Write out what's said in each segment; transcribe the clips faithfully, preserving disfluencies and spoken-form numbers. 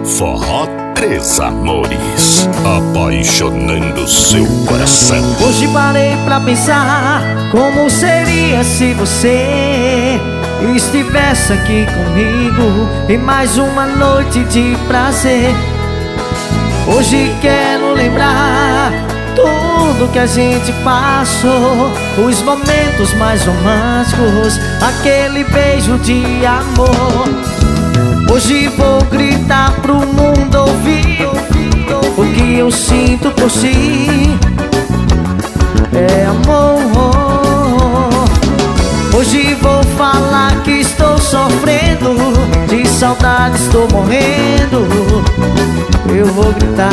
Forró Três Amores, apaixonando seu coração. Hoje parei pra pensar como seria se você estivesse aqui comigo em mais uma noite de prazer. Hoje quero lembrar tudo que a gente passou, os momentos mais românticos, aquele beijo de amor. Hoje vou gritar pro mundo ouvir o que eu sinto por si é amor. Hoje vou falar que estou sofrendo, de saudade estou morrendo. Eu vou gritar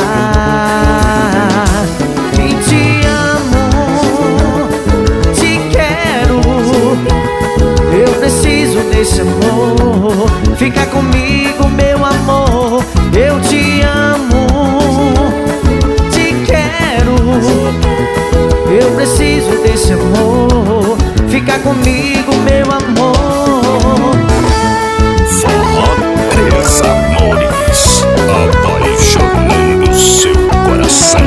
que te amo, te quero. Eu preciso desse amor. Fica comigo, meu amor. Eu te amo, te quero. Eu preciso desse amor. Fica comigo, meu amor. Forró Três Amores, apaixonando seu coração.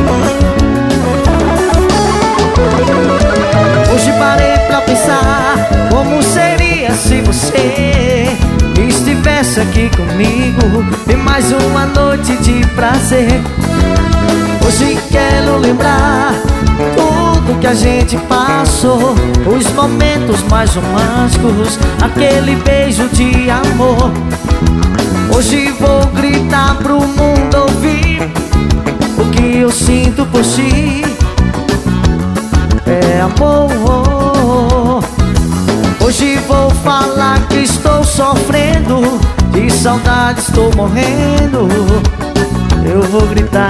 Hoje parei pra pensar como seria se você estivesse aqui comigo em mais uma noite de prazer. Hoje quero lembrar tudo que a gente passou, os momentos mais românticos, aquele beijo de amor. Hoje vou gritar pro mundo ouvir o que eu sinto por ti é amor. Hoje vou falar que estou sofrendo, de saudade estou morrendo. Eu vou gritar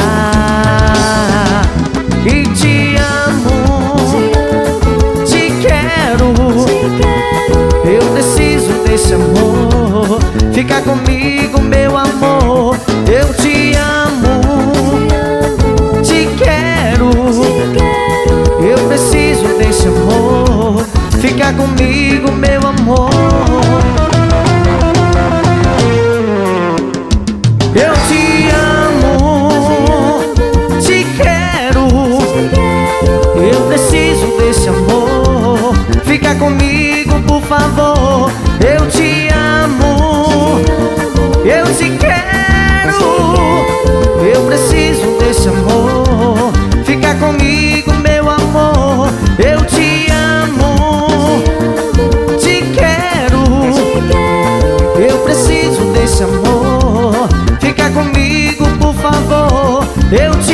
que te amo, te quero. Eu preciso desse amor. Fica comigo, meu amor. Eu te amo, te quero. Eu preciso desse amor. Fica comigo, meu amor. Eu te amo, te quero. Eu preciso desse amor. Fica comigo, por favor. Eu te amo, eu te quero. Eu preciso desse amor. Fica comigo, meu amor. Eu te amo, te quero. Eu preciso desse amor. Fica comigo, por favor. Eu te